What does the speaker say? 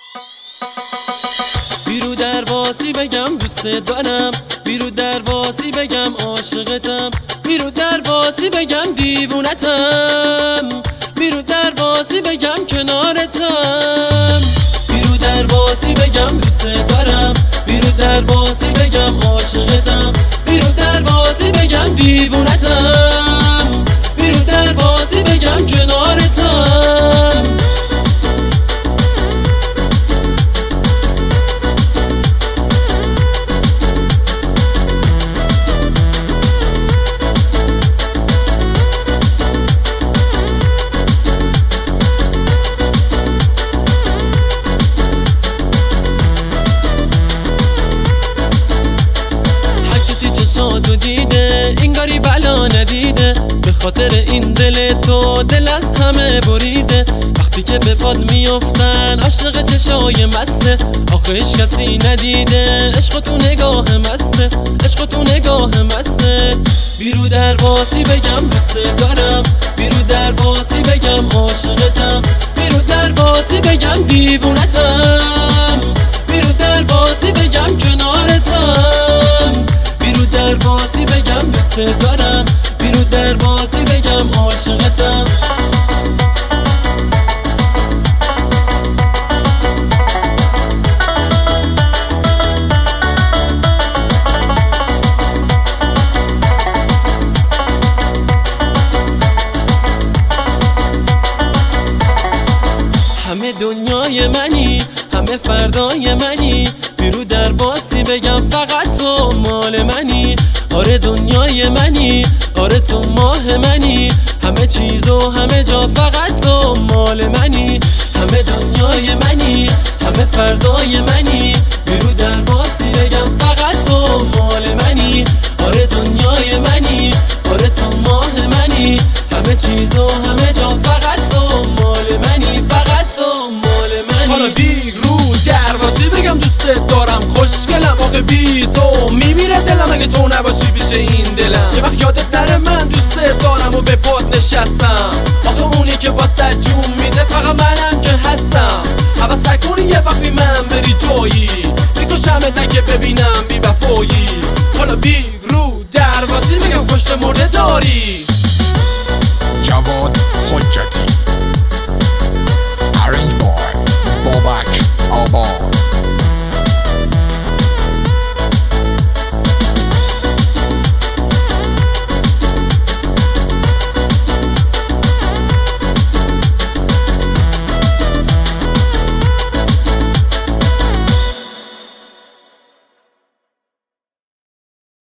بیرو درواسی بگم دوست دارم، بیرو درواسی بگم عاشقتم، بیرو درواسی بگم دیوونتم، بیرو درواسی بگم کنارتم، بیرو درواسی بگم دوست دارم، بیرو درواسی بگم عاشقتم، بیرو درواسی بگم دیوونتم، بیرو درواسی بگم کنارتم. چشاتو دیده انگاری بلا ندیده، به خاطر این دل تو دل از همه بریده. وقتی که به پاد میافتن عاشق چشای مسته، آخه هیچ کسی ندیده عشق تو نگاه مسته، عشق تو نگاه مسته. بیرو درواسی بگم دوست دارم، بیرو درواسی بگم عاشقتم، بیرو درواسی بگم دیوونتم، بیرو درواسی بگم کنارتم، بیرو درواسی بگم دوست دارم، بیرو درواسی بگم عاشقتم. همه دنیای منی، همه فردای منی، بیرو درواسی بگم فقط تو مال منی. آره دنیای منی، آره تو ماه منی، همه چیز و همه جا فقط تو مال منی. همه دنیای منی، همه فردای منی، بیرو درواسی بگم فقط تو مال منی. آره دنیای منی، آره تو ماه منی، همه چیز و همه جا فقط تو مال منی، فقط تو مال منی. حالا بیرو درواسی بگم دوست دارم، خوشگلم آخه بیزو میمیره دلم اگه تو نباشی پیش این دلم. یه وقت یادت نره من دوست دارم و به پات نشستم، آخه اونی که واسه جون میده فقط منم که هستم. حواس نکنی یه وقت بی من بری جایی، میکشمت که ببینم بی وفایی. حالا بیرو درواسی بگم کشت مرده داری.